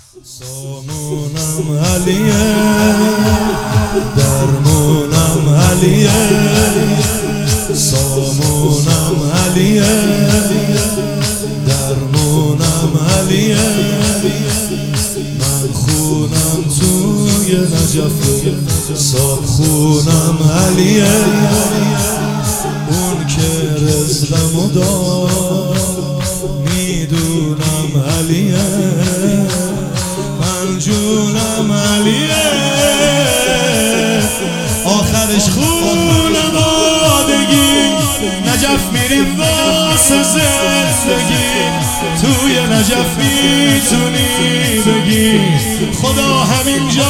سامونم علیه درمونم علیه سامونم علیه درمونم علیه من خونم توی نجف صاحب خونم علیه اون که رزلمو داد میدونم علیه من جونم علیه آخرش خونوادگی نجف میریم واسه زندگی توی نجف میتونی بگی خدا همینجاست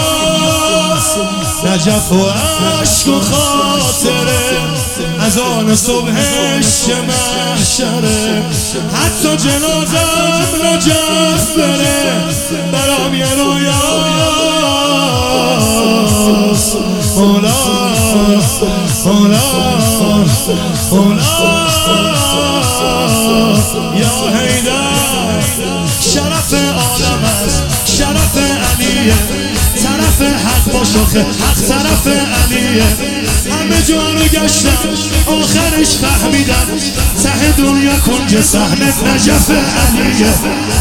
نجف و عشق و خاطره از آن صبحش که محشره حتی جنازم نجف بره برام یه رویاست مولا مولا مولا یا حیدر شرف عالم است شرف علیه طرف حق با شوخه حق طرف علیه همه جا رو گشتم آخرش فهمیدم ته دنیا کنج صحنه نجف علیه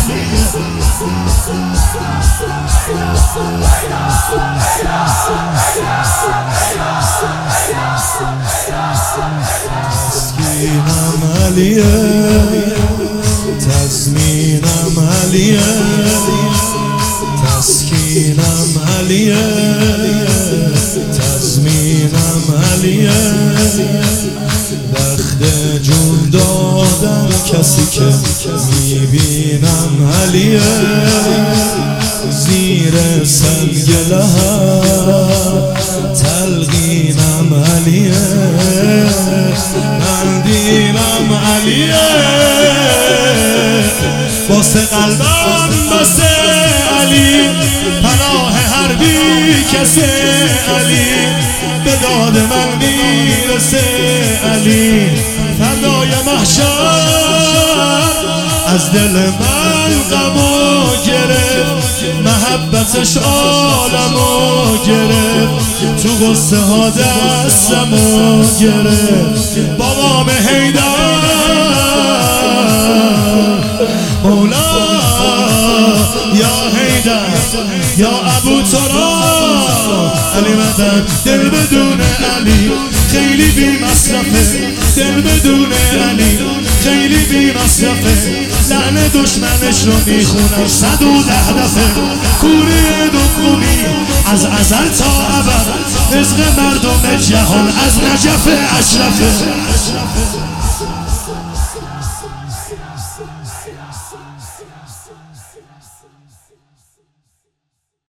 تسکینم علیه تزمینم علیه تسکینم علیه تزمینم علیه وقت جون دادن کسی که میبینم علیه زیر سنگ لحد تلقینم علیه قندیلم علیه واسه قلبم بسه علی پناه هر بی کسه علی به داد من میرسه علی فردای محشر از دل من غمو گرفت محبتش عالمو گرفت تو غصه ها دستمو گرفت بابام حیدر مولا یا حیدر یا ابو تراب علی مدد دل بدون علی خیلی بی مصرفه دل بدون علی خیلی بی مصرفه لعن دشمنش رو میخونم 110 دفعه کوره دکونی از ازل تا ابد رزق مردم جهان از نجف اشرفه